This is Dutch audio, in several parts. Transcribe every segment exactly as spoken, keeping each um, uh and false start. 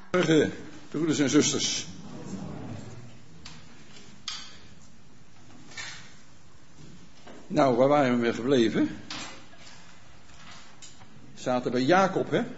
Goedemorgen, broeders en zusters. Nou, waar waren we weer gebleven? We zaten bij Jacob, hè?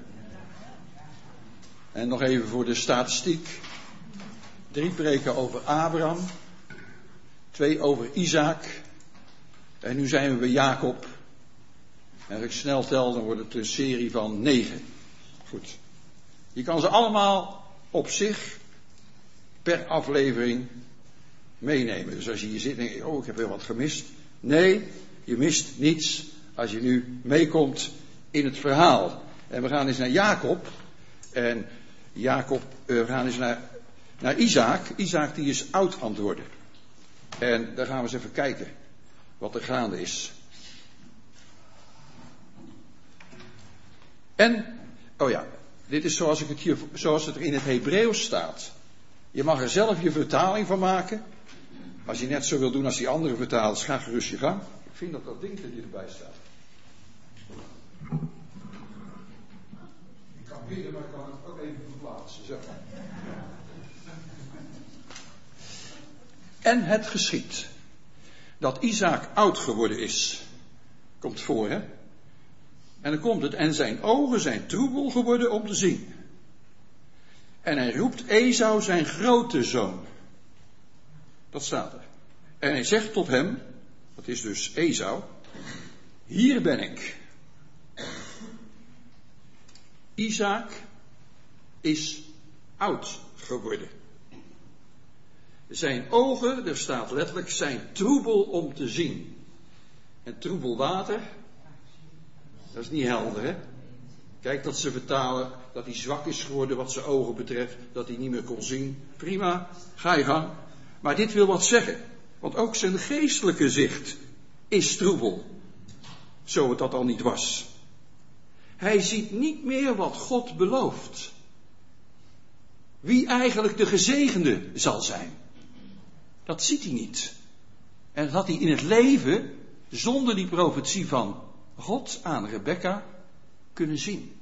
En nog even voor de statistiek. Drie preken over Abraham. Twee over Isaac. En nu zijn we bij Jacob. En als ik snel tel, dan wordt het een serie van negen. Goed. Je kan ze allemaal op zich per aflevering meenemen. Dus als je hier zit en denkt, oh, ik heb weer wat gemist. Nee, je mist niets als je nu meekomt in het verhaal. En we gaan eens naar Jacob. En Jacob, we gaan eens naar, naar Isaac. Isaac die is oud aan het worden. En daar gaan we eens even kijken wat er gaande is. En, oh ja, dit is zoals, ik het hier, zoals het er in het Hebreeuws staat. Je mag er zelf je vertaling van maken. Als je net zo wil doen als die andere vertalers, ga gerust je gang. Ik vind dat dat ding er hierbij staat. Ik kan bidden, maar ik kan het ook even verplaatsen. Zo. En het geschiet dat Isaac oud geworden is. Komt voor, hè? En dan komt het, en zijn ogen zijn troebel geworden om te zien. En hij roept Esau zijn grote zoon. Dat staat er. En hij zegt tot hem, dat is dus Esau, hier ben ik. Isaac is oud geworden. Zijn ogen, er staat letterlijk, zijn troebel om te zien. En troebel water, dat is niet helder, hè? Kijk, dat ze vertalen dat hij zwak is geworden wat zijn ogen betreft, dat hij niet meer kon zien. Prima, ga je gang. Maar dit wil wat zeggen, want ook zijn geestelijke zicht is troebel, zo het dat al niet was. Hij ziet niet meer wat God belooft. Wie eigenlijk de gezegende zal zijn. Dat ziet hij niet. En dat had hij in het leven, zonder die profetie van God aan Rebecca, kunnen zien.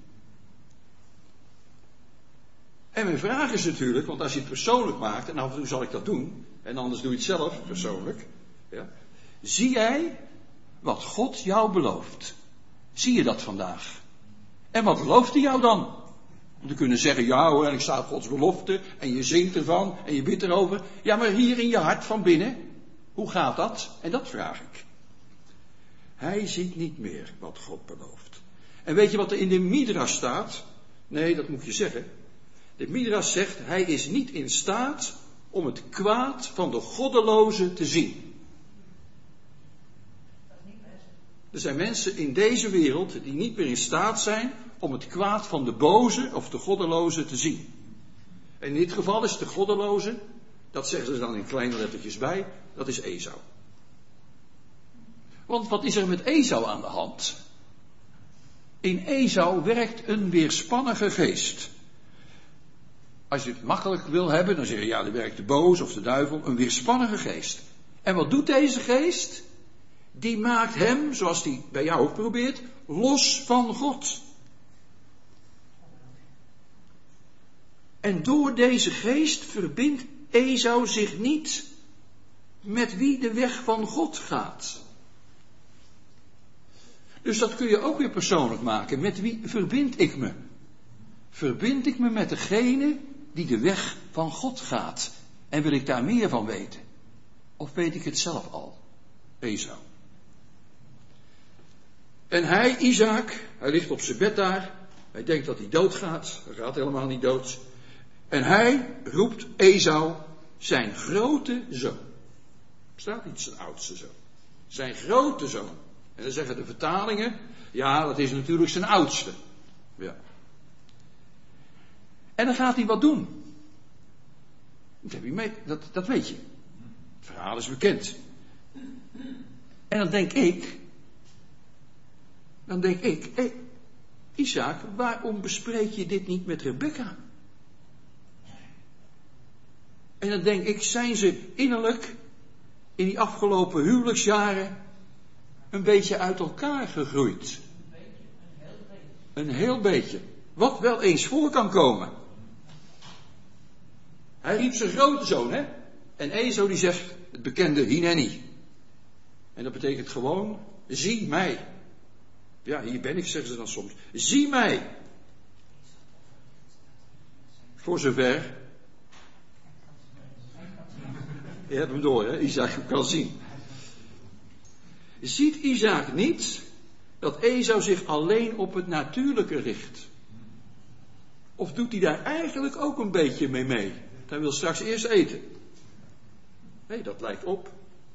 En mijn vraag is natuurlijk, want als je het persoonlijk maakt, en af en toe zal ik dat doen, en anders doe je het zelf persoonlijk. Ja, zie jij wat God jou belooft? Zie je dat vandaag? En wat belooft hij jou dan? Om te kunnen zeggen, ja hoor, en ik sta op Gods belofte, en je zingt ervan, en je bidt erover. Ja, maar hier in je hart van binnen, hoe gaat dat? En dat vraag ik. Hij ziet niet meer wat God belooft. En weet je wat er in de Midrash staat? Nee, dat moet je zeggen. De Midrash zegt, hij is niet in staat om het kwaad van de goddeloze te zien. Er zijn mensen in deze wereld die niet meer in staat zijn om het kwaad van de boze of de goddeloze te zien. En in dit geval is de goddeloze, dat zeggen ze dan in kleine lettertjes bij, dat is Esau. Want wat is er met Esau aan de hand? In Esau werkt een weerspannige geest. Als je het makkelijk wil hebben, dan zeg je, ja, er werkt de boos of de duivel, een weerspannige geest. En wat doet deze geest? Die maakt hem, zoals die bij jou ook probeert, los van God. En door deze geest verbindt Esau zich niet met wie de weg van God gaat. Dus dat kun je ook weer persoonlijk maken. Met wie verbind ik me? Verbind ik me met degene die de weg van God gaat? En wil ik daar meer van weten? Of weet ik het zelf al? Esau. En hij, Isaac, hij ligt op zijn bed daar. Hij denkt dat hij doodgaat. Hij gaat helemaal niet dood. En hij roept Esau zijn grote zoon. Er staat niet zijn oudste zoon. Zijn grote zoon. En dan zeggen de vertalingen, ja, dat is natuurlijk zijn oudste. Ja. En dan gaat hij wat doen. Dat, heb je mee, dat, dat weet je. Het verhaal is bekend. En dan denk ik, dan denk ik, hé, Isaac, waarom bespreek je dit niet met Rebecca? En dan denk ik, zijn ze innerlijk in die afgelopen huwelijksjaren een beetje uit elkaar gegroeid? Een heel beetje. Wat wel eens voor kan komen. Hij riep zijn grote zoon, hè. En Esau die zegt het bekende Hineni. En dat betekent gewoon, zie mij. Ja, hier ben ik, zeggen ze dan soms. Zie mij. Voor zover. Je hebt hem door, hè. Isaac kan zien. Ziet Isaac niet dat Esau zich alleen op het natuurlijke richt? Of doet hij daar eigenlijk ook een beetje mee mee? Hij wil straks eerst eten. Nee, dat lijkt op.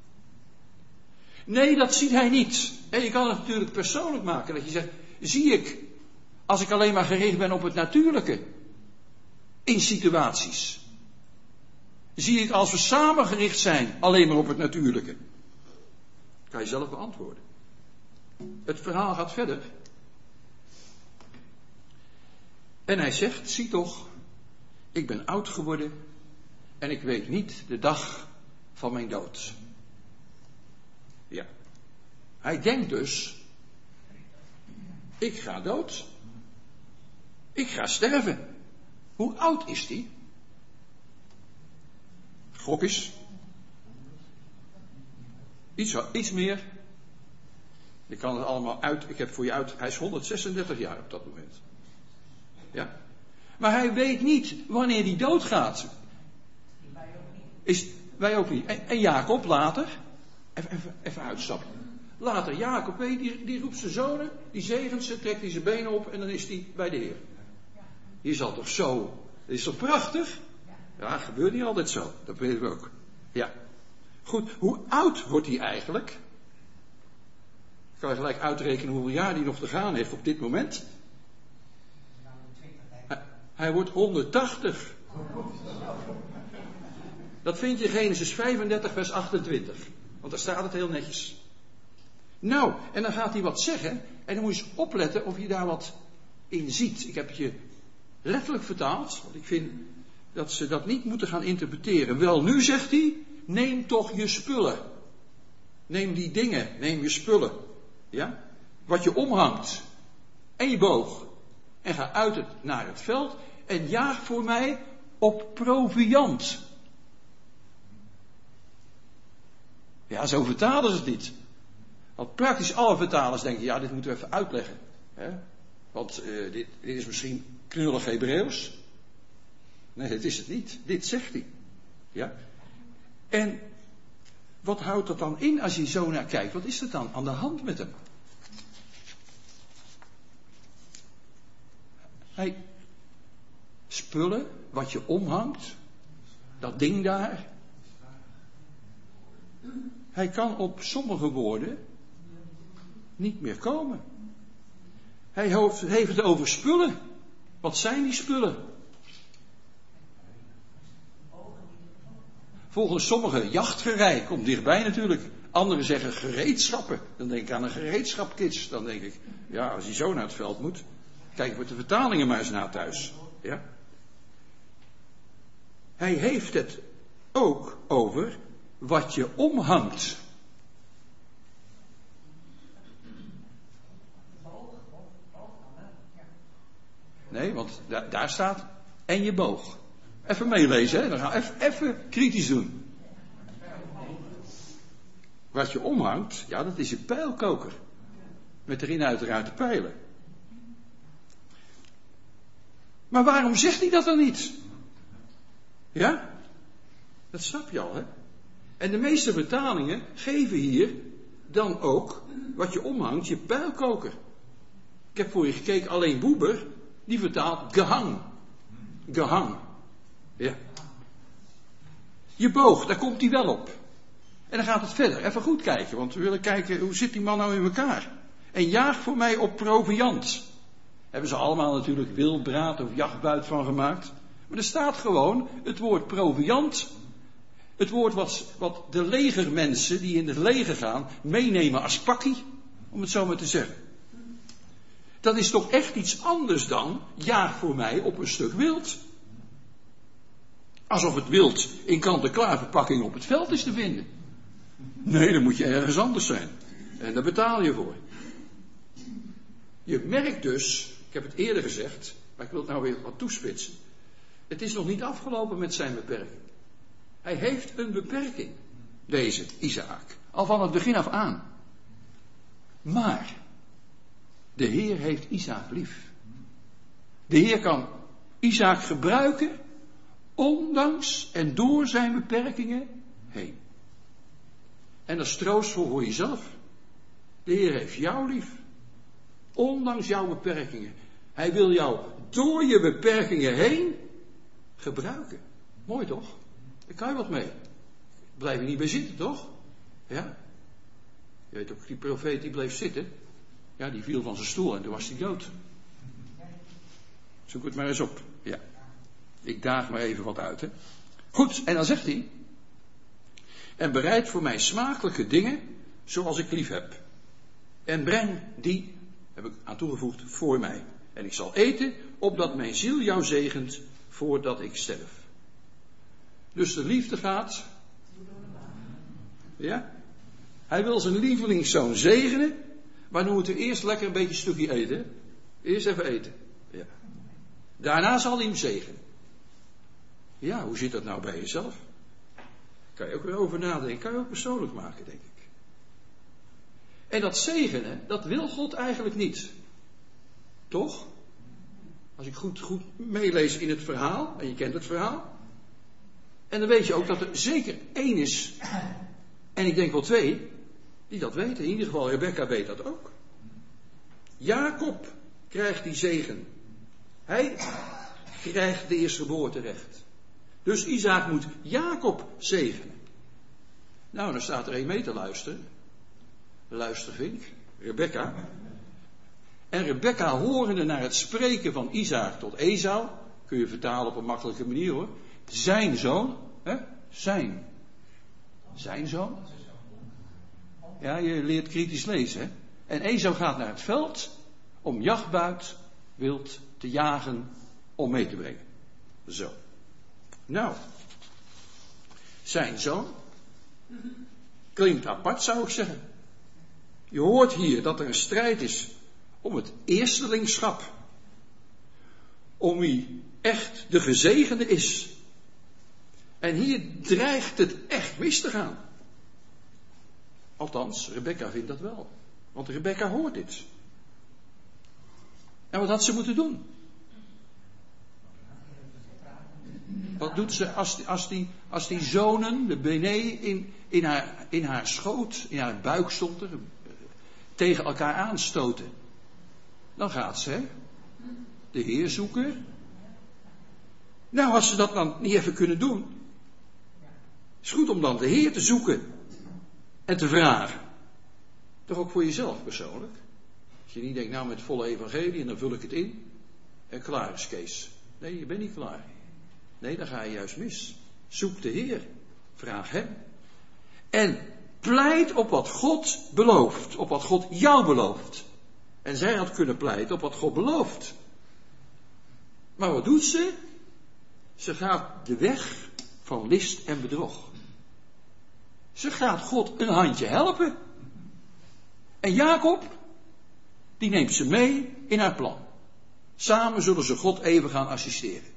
Nee, dat ziet hij niet. En je kan het natuurlijk persoonlijk maken. Dat je zegt, zie ik, als ik alleen maar gericht ben op het natuurlijke. In situaties. Zie ik als we samen gericht zijn, alleen maar op het natuurlijke. Kan je zelf beantwoorden. Het verhaal gaat verder. En hij zegt, zie toch, ik ben oud geworden en ik weet niet de dag van mijn dood. Ja. Hij denkt dus, ik ga dood. Ik ga sterven. Hoe oud is die? Gok is. Iets, iets meer. Je kan het allemaal uit, ik heb voor je uit, hij is honderdzesendertig jaar op dat moment. Ja. Maar hij weet niet wanneer hij doodgaat. Is, wij ook niet. En, en Jacob later, even, even, even uitstappen. Later, Jacob, weet, die, die roept zijn zonen, die zegent ze, trekt hij zijn benen op en dan is hij bij de Heer. Hier zal toch zo, dat is toch prachtig? Ja, gebeurt niet altijd zo, dat weten we ook. Ja. Goed, hoe oud wordt hij eigenlijk? Ik kan je gelijk uitrekenen hoeveel jaar hij nog te gaan heeft op dit moment. Hij, hij wordt honderdtachtig. Dat vind je in Genesis vijfendertig vers achtentwintig. Want daar staat het heel netjes. Nou, en dan gaat hij wat zeggen. En dan moet je eens opletten of je daar wat in ziet. Ik heb het je letterlijk vertaald. Want ik vind dat ze dat niet moeten gaan interpreteren. Wel, nu zegt hij, neem toch je spullen. Neem die dingen, neem je spullen. Ja? Wat je omhangt. En je boog. En ga uit het, naar het veld. En jaag voor mij op proviand. Ja, zo vertalen ze het niet. Want praktisch alle vertalers denken, ja, dit moeten we even uitleggen. Hè? Want uh, dit, dit is misschien knullig Hebreeuws. Nee, dat is het niet. Dit zegt hij. Ja? En wat houdt dat dan in als je zo naar kijkt? Wat is er dan aan de hand met hem? Hij spullen, wat je omhangt, dat ding daar. Hij kan op sommige woorden niet meer komen. Hij heeft het over spullen. Wat zijn die spullen? Volgens sommigen jachtgerei, komt dichtbij natuurlijk. Anderen zeggen gereedschappen. Dan denk ik aan een gereedschapkits. Dan denk ik, ja, als hij zo naar het veld moet. Kijk met de vertalingen maar eens na thuis. Ja? Hij heeft het ook over wat je omhangt. Nee, want da- daar staat en je boog. Even meelezen, hè? Dan gaan we even, even kritisch doen. Wat je omhangt, ja, dat is je pijlkoker. Met erin uiteraard de pijlen. Maar waarom zegt hij dat dan niet? Ja? Dat snap je al, hè? En de meeste vertalingen geven hier dan ook wat je omhangt, je pijlkoker. Ik heb voor je gekeken, alleen Boeber, die vertaalt gehang. Gehang. Ja. Je boog, daar komt hij wel op. En dan gaat het verder. Even goed kijken, want we willen kijken, hoe zit die man nou in elkaar? En jaag voor mij op proviand. Hebben ze allemaal natuurlijk wildbraad of jachtbuit van gemaakt. Maar er staat gewoon het woord proviand. Het woord wat, wat de legermensen die in het leger gaan meenemen als pakkie. Om het zo maar te zeggen. Dat is toch echt iets anders dan jaag voor mij op een stuk wild. Alsof het wild in kant-en-klaar verpakking op het veld is te vinden. Nee, dan moet je ergens anders zijn. En daar betaal je voor. Je merkt dus, ik heb het eerder gezegd, maar ik wil het nou weer wat toespitsen. Het is nog niet afgelopen met zijn beperking. Hij heeft een beperking, deze Isaac. Al van het begin af aan. Maar de Heer heeft Isaac lief. De Heer kan Isaac gebruiken, ondanks en door zijn beperkingen heen. En dat is troostvol voor jezelf. De Heer heeft jou lief. Ondanks jouw beperkingen. Hij wil jou door je beperkingen heen gebruiken. Mooi toch? Daar kan je wat mee. Blijf je niet bij zitten, toch? Ja. Je weet ook, die profeet die bleef zitten. Ja, die viel van zijn stoel en toen was hij dood. Zoek het maar eens op. Ja. Ik daag maar even wat uit, hè. Goed, en dan zegt hij. En bereid voor mij smakelijke dingen, zoals ik lief heb. En breng die, heb ik aan toegevoegd, voor mij. En ik zal eten, opdat mijn ziel jou zegent, voordat ik sterf. Dus de liefde gaat. Ja? Hij wil zijn lievelingszoon zegenen, maar dan moeten we eerst lekker een beetje een stukje eten. Eerst even eten. Ja. Daarna zal hij hem zegenen. Ja, hoe zit dat nou bij jezelf? Kan je ook weer over nadenken. Kan je ook persoonlijk maken, denk ik. En dat zegenen, dat wil God eigenlijk niet. Toch? Als ik goed, goed meelees in het verhaal, en je kent het verhaal. En dan weet je ook dat er zeker één is, en ik denk wel twee, die dat weten. In ieder geval, Rebecca weet dat ook. Jacob krijgt die zegen. Hij krijgt de eerstgeboorterecht. Dus Isaac moet Jacob zegenen. Nou, dan staat er één mee te luisteren. Luistervink, Rebecca. En Rebecca, horende naar het spreken van Isaac tot Esau, kun je vertalen op een makkelijke manier hoor. Zijn zoon, hè? Zijn. Zijn zoon. Ja, je leert kritisch lezen, hè. En Esau gaat naar het veld om jachtbuit, wild te jagen, om mee te brengen. Zo. Nou, zijn zoon. Klinkt apart, zou ik zeggen. Je hoort hier dat er een strijd is om het eerstelingschap. Om wie echt de gezegende is. En hier dreigt het echt mis te gaan. Althans, Rebecca vindt dat wel. Want Rebecca hoort dit. En wat had ze moeten doen? Wat doet ze als die, als die, als die zonen, de Bene, in, in, haar, in haar schoot, in haar buik stond er, tegen elkaar aanstoten? Dan gaat ze, hè, de Heer zoeken. Nou, als ze dat dan niet even kunnen doen. Het is goed om dan de Heer te zoeken. En te vragen. Toch ook voor jezelf persoonlijk. Als je niet denkt, nou met volle evangelie en dan vul ik het in. En klaar is Kees. Nee, je bent niet klaar. Nee, dan ga je juist mis. Zoek de Heer. Vraag hem. En pleit op wat God belooft. Op wat God jou belooft. En zij had kunnen pleiten op wat God belooft. Maar wat doet ze? Ze gaat de weg van list en bedrog. Ze gaat God een handje helpen. En Jacob, die neemt ze mee in haar plan. Samen zullen ze God even gaan assisteren.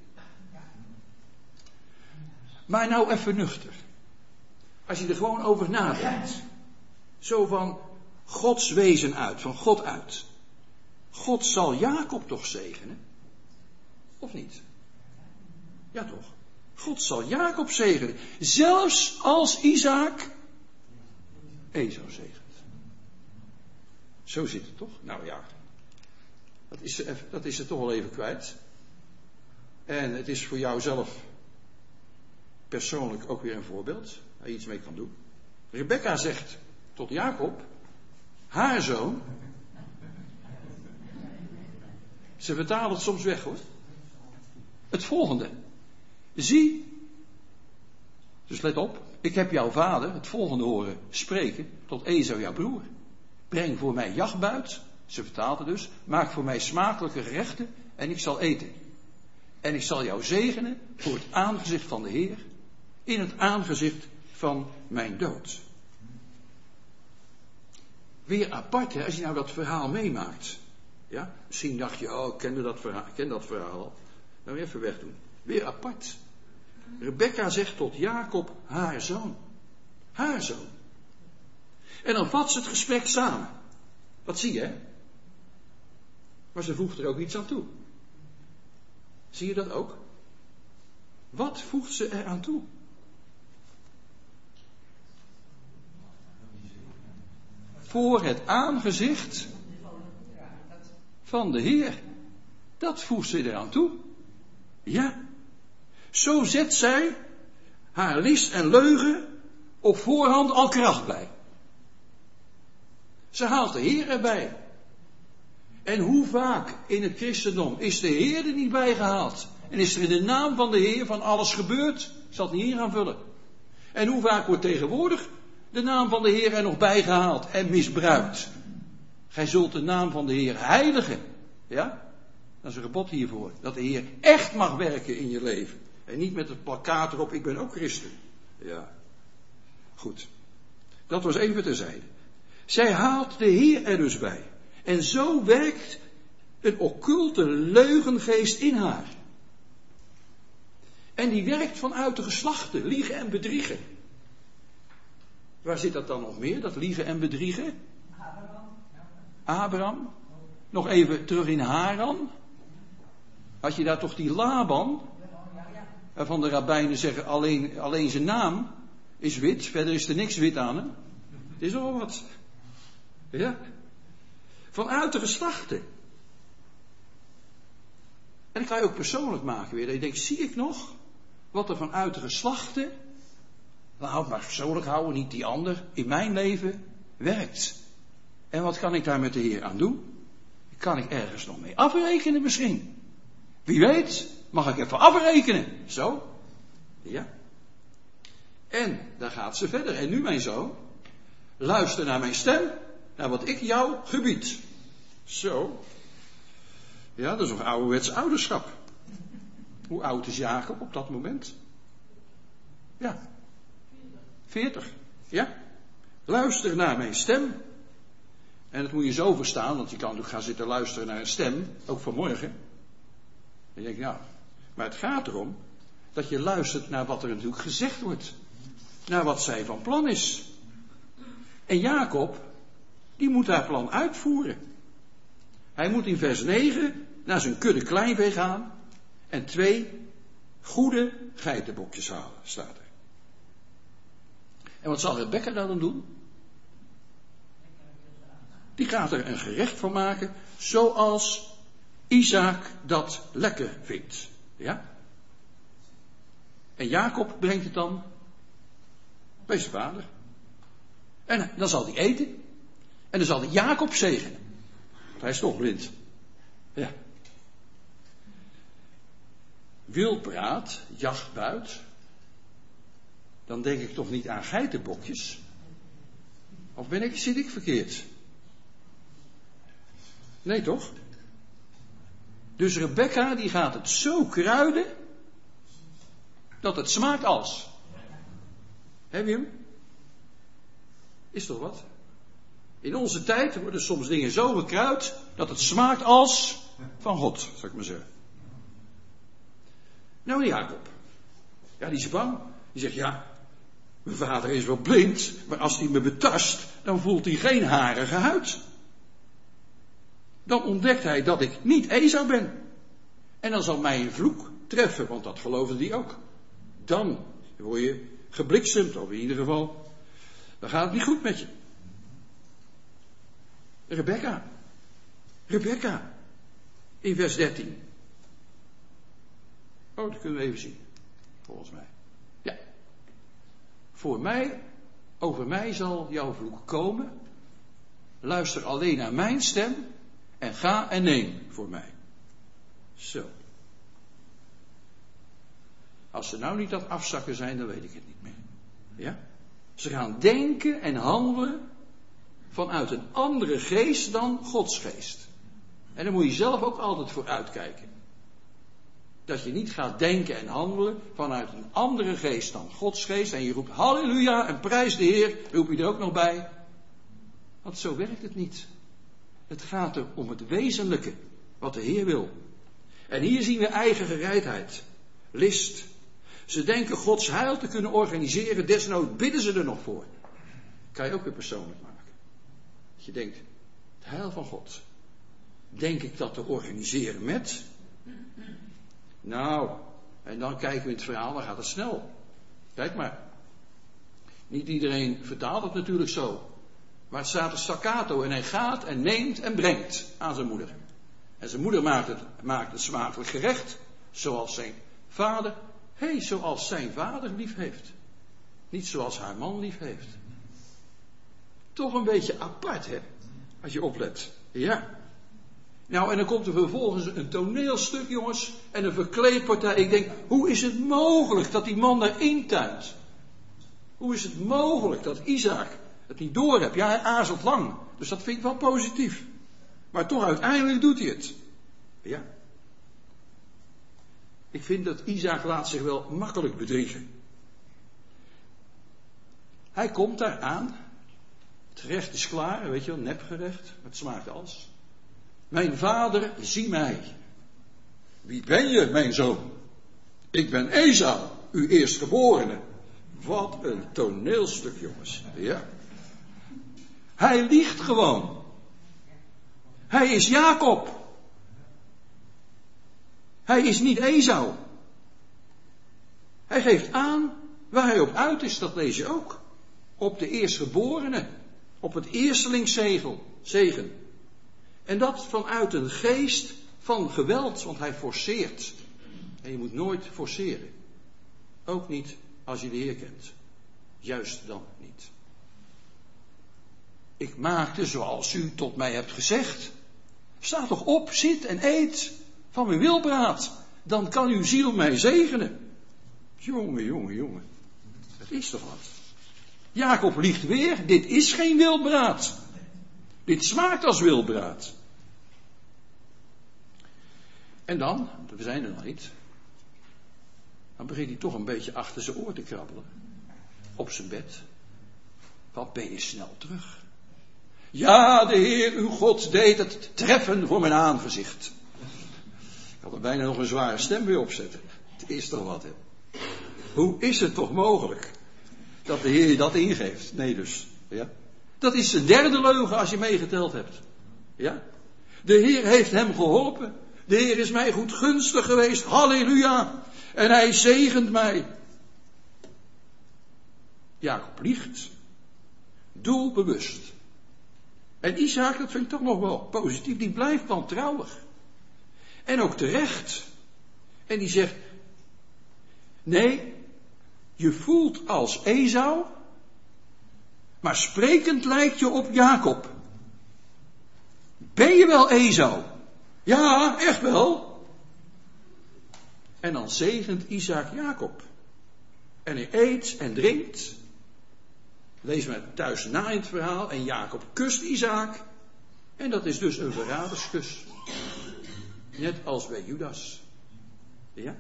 Maar nou even nuchter. Als je er gewoon over nadenkt. Zo van Gods wezen uit, van God uit. God zal Jacob toch zegenen? Of niet? Ja toch? God zal Jacob zegenen. Zelfs als Isaac Esau zegent. Zo zit het toch? Nou ja. Dat is, dat is het toch wel even kwijt. En het is voor jou zelf persoonlijk ook weer een voorbeeld. Waar je iets mee kan doen. Rebecca zegt tot Jacob. Haar zoon. Ze vertalen het soms weg hoor. Het volgende. Zie. Dus let op. Ik heb jouw vader het volgende horen spreken tot Esau jouw broer. Breng voor mij jachtbuit. Ze vertaalde dus. Maak voor mij smakelijke gerechten. En ik zal eten. En ik zal jou zegenen voor het aangezicht van de Heer. In het aangezicht van mijn dood. Weer apart hè. Als je nou dat verhaal meemaakt. Ja. Misschien dacht je. Oh ik kende dat verhaal, ik ken dat verhaal al. Nou even wegdoen. Weer apart. Rebekka zegt tot Jacob haar zoon. Haar zoon. En dan vat ze het gesprek samen. Dat zie je, hè? Maar ze voegt er ook iets aan toe. Zie je dat ook? Wat voegt ze er aan toe? Voor het aangezicht van de Heer. Dat voegt ze eraan toe. Ja. Zo zet zij haar list en leugen op voorhand al kracht bij. Ze haalt de Heer erbij. En hoe vaak in het christendom is de Heer er niet bij gehaald? En is er in de naam van de Heer van alles gebeurd? Ik zal het niet hier aanvullen. En hoe vaak wordt tegenwoordig de naam van de Heer er nog bijgehaald en misbruikt? Gij zult de naam van de Heer heiligen. Ja? Dat is een gebod hiervoor. Dat de Heer echt mag werken in je leven. En niet met het plakkaat erop, ik ben ook christen. Ja. Goed. Dat was even terzijde. Zij haalt de Heer er dus bij. En zo werkt een occulte leugengeest in haar. En die werkt vanuit de geslachten, liegen en bedriegen. Waar zit dat dan nog meer, dat liegen en bedriegen? Abraham. Abraham. Nog even terug in Haran. Had je daar toch die Laban? Waarvan de rabbijnen zeggen, alleen, alleen zijn naam is wit. Verder is er niks wit aan hem. Het is al wat. Ja. Vanuit de geslachten. En dat kan je ook persoonlijk maken weer. Dat je denkt, zie ik nog wat er vanuit de geslachten, nou maar persoonlijk houden, niet die ander, in mijn leven werkt. En wat kan ik daar met de Heer aan doen? Kan ik ergens nog mee afrekenen misschien? Wie weet, mag ik even afrekenen. Zo. Ja. En daar gaat ze verder. En nu mijn zoon, luister naar mijn stem, naar wat ik jou gebied. Zo. Ja, dat is nog ouderwets ouderschap. Hoe oud is Jacob op dat moment? Ja. veertig. Ja. Luister naar mijn stem. En dat moet je zo verstaan, want je kan natuurlijk gaan zitten luisteren naar een stem, ook vanmorgen. En je denkt, ja, maar het gaat erom dat je luistert naar wat er natuurlijk gezegd wordt. Naar wat zij van plan is. En Jacob, die moet haar plan uitvoeren. Hij moet in vers negen naar zijn kudde kleinvee gaan en twee goede geitenbokjes halen, staat er. En wat zal Rebekka dan doen? Die gaat er een gerecht van maken zoals Isaac dat lekker vindt. Ja? En Jacob brengt het dan bij zijn vader. En dan zal hij eten. En dan zal hij Jacob zegenen. Want hij is toch blind. Ja. Wildbraad, jachtbuit. Dan denk ik toch niet aan geitenbokjes. Of ben ik, zit ik verkeerd? Nee toch? Dus Rebekka die gaat het zo kruiden dat het smaakt als. Heb je hem? Is toch wat? In onze tijd worden soms dingen zo gekruid dat het smaakt als van God, zou ik maar zeggen. Nou, Jacob. Ja, die is bang. Die zegt, ja, mijn vader is wel blind, maar als hij me betast, dan voelt hij geen harige huid. Dan ontdekt hij dat ik niet Esau ben. En dan zal mij een vloek treffen, want dat geloofde hij ook. Dan word je gebliksemd, of in ieder geval, dan gaat het niet goed met je. Rebekka. Rebekka. In vers dertien. Oh, dat kunnen we even zien. Volgens mij. Ja. Voor mij, over mij zal jouw vloek komen. Luister alleen naar mijn stem. En ga en neem voor mij. Zo. Als ze nou niet aan het afzakken zijn, dan weet ik het niet meer. Ja? Ze gaan denken en handelen vanuit een andere geest dan Gods geest. En daar moet je zelf ook altijd voor uitkijken. Dat je niet gaat denken en handelen vanuit een andere geest dan Gods geest. En je roept halleluja en prijs de Heer, roep je er ook nog bij. Want zo werkt het niet. Het gaat er om het wezenlijke, wat de Heer wil. En hier zien we eigen gereidheid. list. Ze denken Gods heil te kunnen organiseren, desnoods bidden ze er nog voor. Kan je ook weer persoonlijk maken. Dat je denkt, het heil van God, denk ik dat te organiseren met? Nou, en dan kijken we in het verhaal, dan gaat het snel. Kijk maar. Niet iedereen vertaalt het natuurlijk zo. Maar het staat er staccato en hij gaat en neemt en brengt aan zijn moeder. En zijn moeder maakt het, maakt het smakelijk gerecht, zoals zijn vader, hé, hey, zoals zijn vader lief heeft. Niet zoals haar man lief heeft. Toch een beetje apart, hè, als je oplet. Ja. Nou, en dan komt er vervolgens een toneelstuk, jongens, en een verkleedpartij. Ik denk, hoe is het mogelijk dat die man daar intuint? Hoe is het mogelijk dat Isaac het niet doorhebt? Ja, hij aarzelt lang, dus dat vind ik wel positief. Maar toch uiteindelijk doet hij het. Ja. Ik vind dat Isaac laat zich wel makkelijk bedriegen. Hij komt daar aan. Het gerecht is klaar, weet je wel, nepgerecht. Het smaakt als. Mijn vader, zie mij. Wie ben je, mijn zoon? Ik ben Esau, uw eerstgeborene. Wat een toneelstuk, jongens. Ja. Hij liegt gewoon. Hij is Jacob. Hij is niet Esau. Hij geeft aan waar hij op uit is, dat lees je ook. Op de eerstgeborene. Op het eerstelingszegel, zegen. En dat vanuit een geest van geweld, want hij forceert. En je moet nooit forceren. Ook niet als je de Heer kent. Juist dan niet. Ik maakte zoals u tot mij hebt gezegd. Sta toch op, zit en eet van mijn wilbraad. Dan kan uw ziel mij zegenen. Jongen, jongen, jongen. Dat is toch wat. Jacob liegt weer. Dit is geen wilbraad. Dit smaakt als wilbraad. En dan, we zijn er nog niet. Dan begint hij toch een beetje achter zijn oor te krabbelen. Op zijn bed. Wat ben je snel terug. Ja, de Heer uw God deed het treffen voor mijn aangezicht. Ik had er bijna nog een zware stem weer opzetten. Het is toch wat, hè. Hoe is het toch mogelijk dat de Heer je dat ingeeft? Nee dus, ja. Dat is de derde leugen als je meegeteld hebt. Ja. De Heer heeft hem geholpen. De Heer is mij goed gunstig geweest. Halleluja. En hij zegent mij. Jacob liegt. Doelbewust. En Isaac, dat vind ik toch nog wel positief. Die blijft wantrouwig. En ook terecht. En die zegt. Nee. Je voelt als Esau. Maar sprekend lijkt je op Jacob. Ben je wel Esau? Ja, echt wel. En dan zegent Isaac Jacob. En hij eet en drinkt. Lees maar thuis na in het verhaal. En Jacob kust Isaac. En dat is dus een verraderskus. Net als bij Judas. Ja?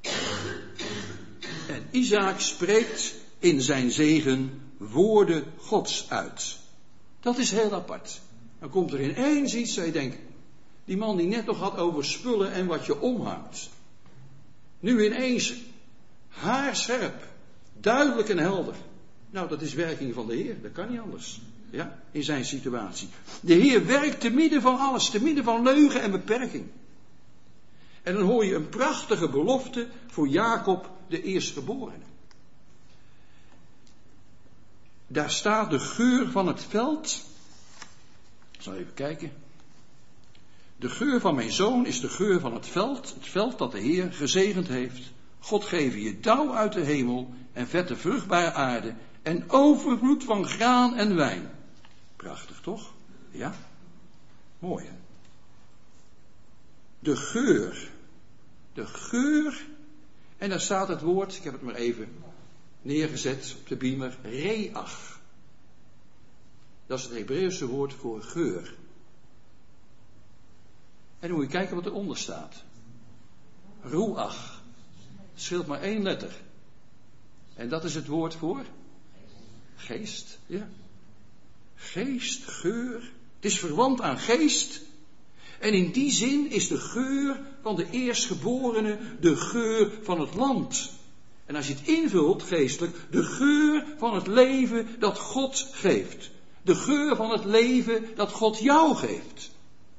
En Isaac spreekt in zijn zegen woorden Gods uit. Dat is heel apart. Dan komt er ineens iets, zou je denken. Die man die net nog had over spullen en wat je omhangt. Nu ineens haarscherp, duidelijk en helder. Nou, dat is werking van de Heer, dat kan niet anders. Ja, in zijn situatie. De Heer werkt te midden van alles, te midden van leugen en beperking. En dan hoor je een prachtige belofte voor Jacob, de eerstgeborene. Daar staat de geur van het veld. Ik zal even kijken. De geur van mijn zoon is de geur van het veld, het veld dat de Heer gezegend heeft. God geeft je dauw uit de hemel en vette vruchtbare aarde en overvloed van graan en wijn. Prachtig toch? Ja? Mooi hè? De geur. De geur. En daar staat het woord, ik heb het maar even neergezet op de beamer, reach. Dat is het Hebreeuwse woord voor geur. En dan moet je kijken wat eronder staat. Ruach. Het scheelt maar één letter. En dat is het woord voor geest. Ja. Geest, geur. Het is verwant aan geest. En in die zin is de geur van de eerstgeborene de geur van het land. En als je het invult geestelijk, de geur van het leven dat God geeft. De geur van het leven dat God jou geeft.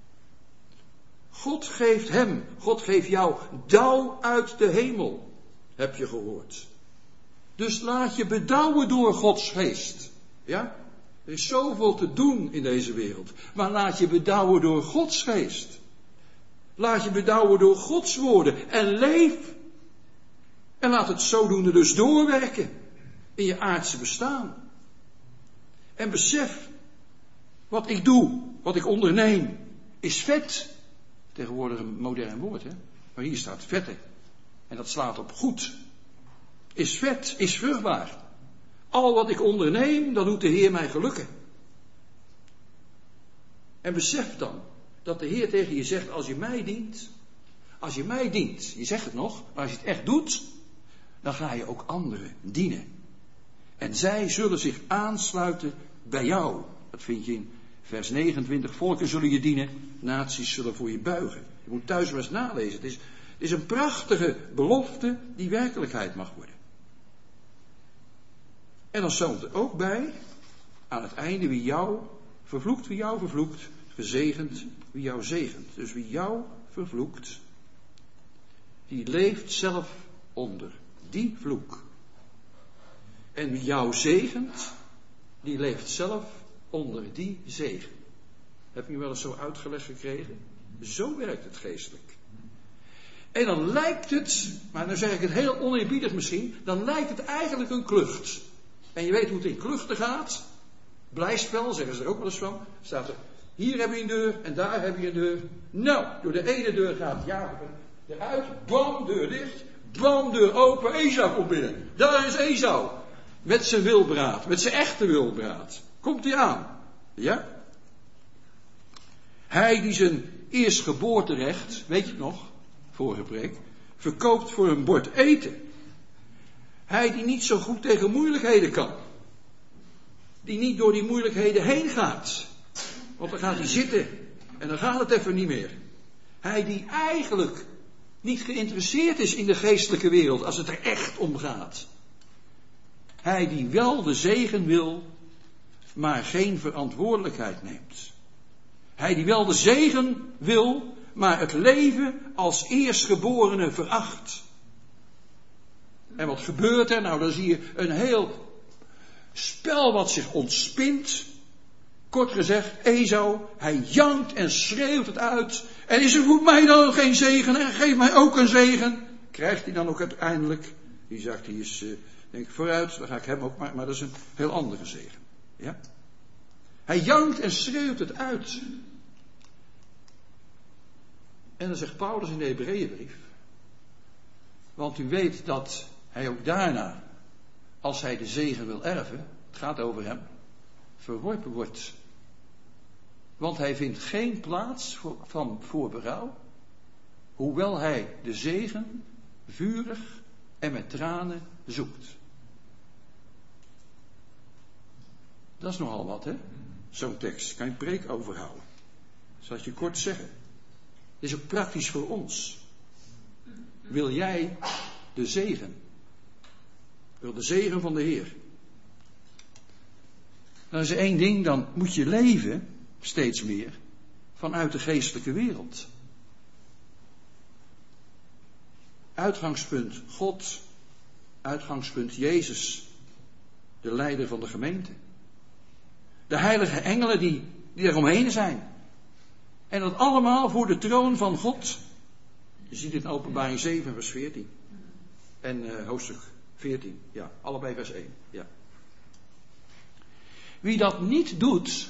God geeft hem, God geeft jou dauw uit de hemel, heb je gehoord. Dus laat je bedouwen door Gods geest. Ja? Er is zoveel te doen in deze wereld. Maar laat je bedouwen door Gods geest. Laat je bedouwen door Gods woorden. En leef. En laat het zodoende dus doorwerken in je aardse bestaan. En besef, wat ik doe, wat ik onderneem, is vet. Tegenwoordig een modern woord, hè. Maar hier staat vette. En dat slaat op goed. Is vet, is vruchtbaar. Al wat ik onderneem, dan doet de Heer mij gelukken. En besef dan dat de Heer tegen je zegt, als je mij dient, als je mij dient, je zegt het nog, maar als je het echt doet, dan ga je ook anderen dienen. En zij zullen zich aansluiten bij jou. Dat vind je in vers negenentwintig. Volken zullen je dienen, naties zullen voor je buigen. Je moet thuis maar eens nalezen. Het is, het is een prachtige belofte die werkelijkheid mag worden. En dan stond er ook bij, aan het einde, wie jou vervloekt, wie jou vervloekt, gezegend, wie jou zegent. Dus wie jou vervloekt, die leeft zelf onder die vloek. En wie jou zegent, die leeft zelf onder die zegen. Heb je wel eens zo uitgelegd gekregen? Zo werkt het geestelijk. En dan lijkt het, maar dan zeg ik het heel oneerbiedig misschien, dan lijkt het eigenlijk een klucht. En je weet hoe het in kluchten gaat. Blijspel, zeggen ze er ook wel eens van. Staat er, hier heb je een deur en daar heb je een deur. Nou, door de ene deur gaat Jacob eruit, bam, deur dicht, bam, deur open, Esau komt binnen. Daar is Esau. Met zijn wilbraad, met zijn echte wilbraad. Komt hij aan. Ja? Hij die zijn eerstgeboorterecht, weet je het nog, vorige preek, verkoopt voor een bord eten. Hij die niet zo goed tegen moeilijkheden kan. Die niet door die moeilijkheden heen gaat. Want dan gaat hij zitten en dan gaat het even niet meer. Hij die eigenlijk niet geïnteresseerd is in de geestelijke wereld als het er echt om gaat. Hij die wel de zegen wil, maar geen verantwoordelijkheid neemt. Hij die wel de zegen wil, maar het leven als eerstgeborene veracht. En wat gebeurt er? Nou, dan zie je een heel spel wat zich ontspint. Kort gezegd, Esau, hij jankt en schreeuwt het uit. En is er voor mij dan geen zegen? En geef mij ook een zegen. Krijgt hij dan ook uiteindelijk? Die zegt, hij is, uh, denk ik, vooruit, dan ga ik hem ook, maar, maar dat is een heel andere zegen. Ja? Hij jankt en schreeuwt het uit. En dan zegt Paulus in de Hebreeënbrief, want u weet dat hij ook daarna, als hij de zegen wil erven, het gaat over hem, verworpen wordt. Want hij vindt geen plaats voor, van, voor berouw, hoewel hij de zegen vurig en met tranen zoekt. Dat is nogal wat, hè? Zo'n tekst, kan je preek overhouden. Zal ik je kort zeggen. Het is ook praktisch voor ons. Wil jij de zegen? Wil de zegen van de Heer? Dan is er één ding, dan moet je leven, steeds meer, vanuit de geestelijke wereld. Uitgangspunt God, uitgangspunt Jezus, de leider van de gemeente. De heilige engelen die, die eromheen zijn. En dat allemaal voor de troon van God. Je ziet het in Openbaring zeven, vers veertien. En uh, hoofdstuk veertien, ja, allebei vers één, ja. Wie dat niet doet,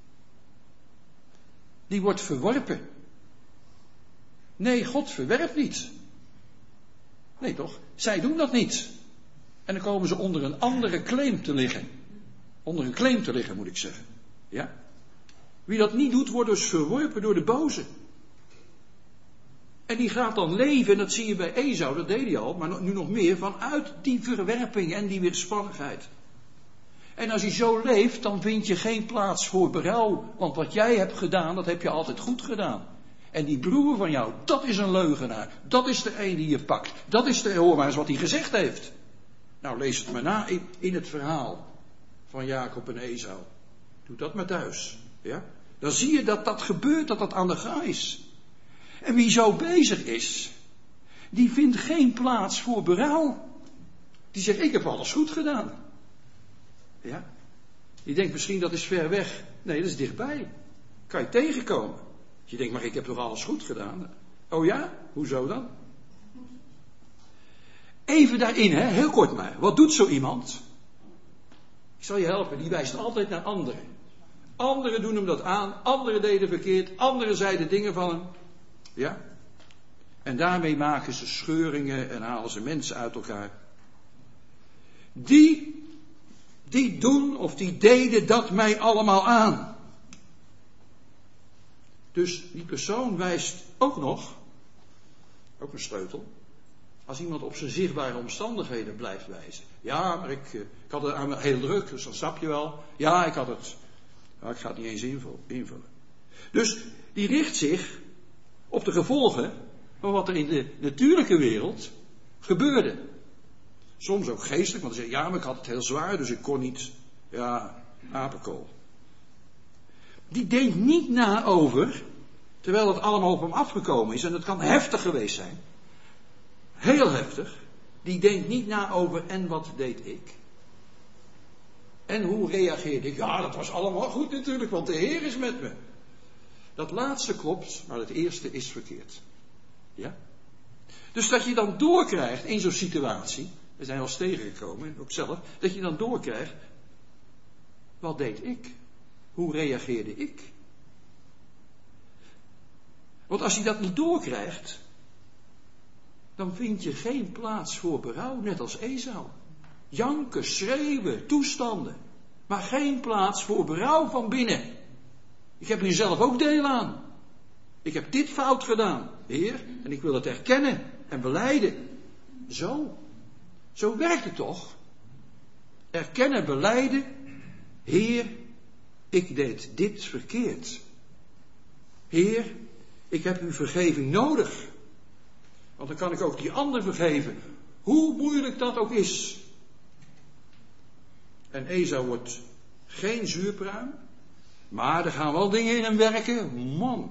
die wordt verworpen. Nee, God verwerpt niet. Nee toch, zij doen dat niet. En dan komen ze onder een andere claim te liggen. Onder een claim te liggen, moet ik zeggen. Ja? Wie dat niet doet, wordt dus verworpen door de boze. En die gaat dan leven, en dat zie je bij Esau, dat deed hij al, maar nu nog meer, vanuit die verwerping en die weerspannigheid. En als hij zo leeft, dan vind je geen plaats voor berouw. Want wat jij hebt gedaan, dat heb je altijd goed gedaan. En die broer van jou, dat is een leugenaar. Dat is de een die je pakt. Dat is de, hoor maar eens wat hij gezegd heeft. Nou, lees het maar na in, in het verhaal van Jacob en Esau. Doe dat maar thuis. Ja? Dan zie je dat dat gebeurt, dat dat aan de gang is. En wie zo bezig is, die vindt geen plaats voor berouw. Die zegt, ik heb alles goed gedaan. Ja? Die denkt misschien dat is ver weg. Nee, dat is dichtbij. Kan je tegenkomen. Je denkt, maar ik heb toch alles goed gedaan? Oh ja? Hoezo dan? Even daarin, hè? Heel kort maar. Wat doet zo iemand? Ik zal je helpen, die wijst altijd naar anderen. Anderen doen hem dat aan, anderen deden verkeerd, anderen zeiden dingen van hem. Ja? En daarmee maken ze scheuringen en halen ze mensen uit elkaar. Die, die doen of die deden dat mij allemaal aan. Dus die persoon wijst ook nog, ook een sleutel, als iemand op zijn zichtbare omstandigheden blijft wijzen. Ja, maar ik, ik had het aan me heel druk, dus dan snap je wel. Ja, ik had het, nou, ik ga het niet eens invullen. Dus die richt zich op de gevolgen van wat er in de natuurlijke wereld gebeurde. Soms ook geestelijk, want hij zegt, ja, maar ik had het heel zwaar, dus ik kon niet, ja, apenkool. Die denkt niet na over, terwijl het allemaal op hem afgekomen is, en het kan heftig geweest zijn. Heel heftig. Die denkt niet na over, en wat deed ik? En hoe reageerde ik? Ja, dat was allemaal goed natuurlijk, want de Heer is met me. Dat laatste klopt, maar het eerste is verkeerd. Ja? Dus dat je dan doorkrijgt in zo'n situatie, we zijn wel eens tegengekomen, ook zelf, dat je dan doorkrijgt, wat deed ik? Hoe reageerde ik? Want als je dat niet doorkrijgt, dan vind je geen plaats voor berouw, net als Esau. Janken, schreeuwen, toestanden. Maar geen plaats voor berouw van binnen. Ik heb hier zelf ook deel aan. Ik heb dit fout gedaan, Heer, en ik wil het erkennen en belijden. Zo. Zo werkt het toch? Erkennen, belijden. Heer, ik deed dit verkeerd. Heer, ik heb uw vergeving nodig. Want dan kan ik ook die ander vergeven. Hoe moeilijk dat ook is. En Esau wordt geen zuurpruim. Maar er gaan wel dingen in hem werken. Man.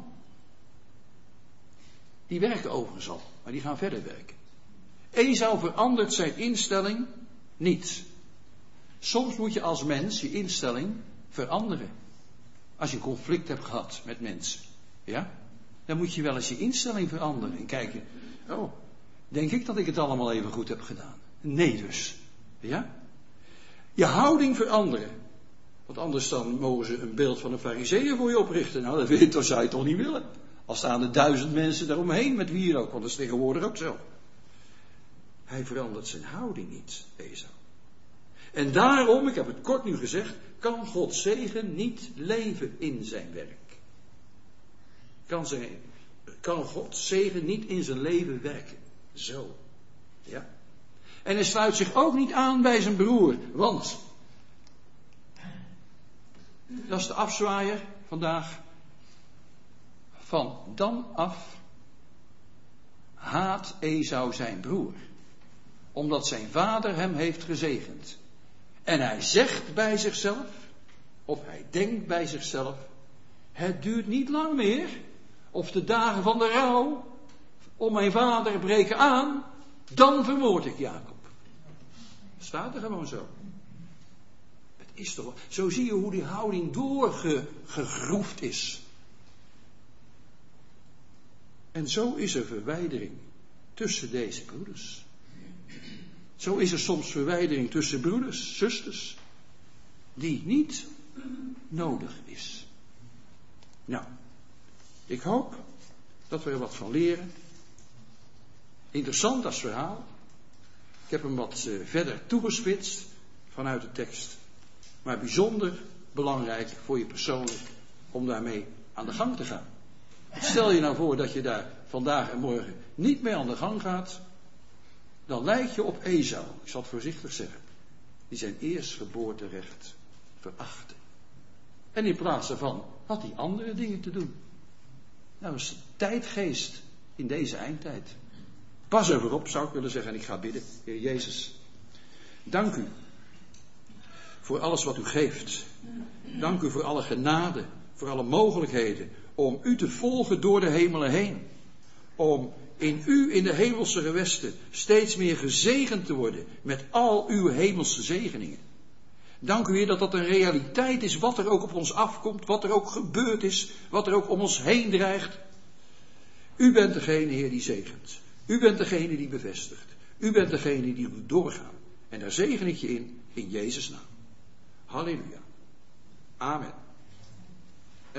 Die werken overigens al. Maar die gaan verder werken. Esau verandert zijn instelling niet. Soms moet je als mens je instelling veranderen. Als je een conflict hebt gehad met mensen. Ja? Dan moet je wel eens je instelling veranderen. En kijken. Oh, denk ik dat ik het allemaal even goed heb gedaan? Nee dus. Ja? Je houding veranderen. Want anders dan mogen ze een beeld van een farizeeër voor je oprichten. Nou, dat, weet, dat zou je toch niet willen. Al staan er duizend mensen daaromheen met wie ook. Want dat is tegenwoordig ook zo. Hij verandert zijn houding niet, Esau. En daarom, ik heb het kort nu gezegd, kan Gods zegen niet leven in zijn werk. Kan, zijn, kan Gods zegen niet in zijn leven werken. Zo. Ja. En hij sluit zich ook niet aan bij zijn broer. Want, dat is de afzwaaier vandaag. Van dan af haat Esau zijn broer. Omdat zijn vader hem heeft gezegend. En hij zegt bij zichzelf, of hij denkt bij zichzelf, het duurt niet lang meer, of de dagen van de rouw om mijn vader breken aan, dan vermoord ik Jacob. Staat er gewoon zo. Het is toch, zo zie je hoe die houding doorgegroefd is. En zo is er verwijdering tussen deze broeders. Zo is er soms verwijdering tussen broeders, zusters, die niet nodig is. Nou, ik hoop dat we er wat van leren. Interessant als verhaal. Ik heb hem wat uh, verder toegespitst vanuit de tekst. Maar bijzonder belangrijk voor je persoonlijk om daarmee aan de gang te gaan. Stel je nou voor dat je daar vandaag en morgen niet mee aan de gang gaat. Dan lijk je op Esau, ik zal het voorzichtig zeggen, die zijn eerstgeboorterecht verachtte. En in plaats daarvan had hij andere dingen te doen. Nou, dat is de tijdgeest in deze eindtijd. Pas ervoor op, zou ik willen zeggen, en ik ga bidden. Heer Jezus, dank u voor alles wat u geeft. Dank u voor alle genade, voor alle mogelijkheden om u te volgen door de hemelen heen. Om in u, in de hemelse gewesten, steeds meer gezegend te worden met al uw hemelse zegeningen. Dank u, Heer, dat dat een realiteit is, wat er ook op ons afkomt, wat er ook gebeurd is, wat er ook om ons heen dreigt. U bent degene, Heer, die zegent. U bent degene die bevestigt. U bent degene die doet doorgaan. En daar zegen ik je in, in Jezus' naam. Halleluja. Amen.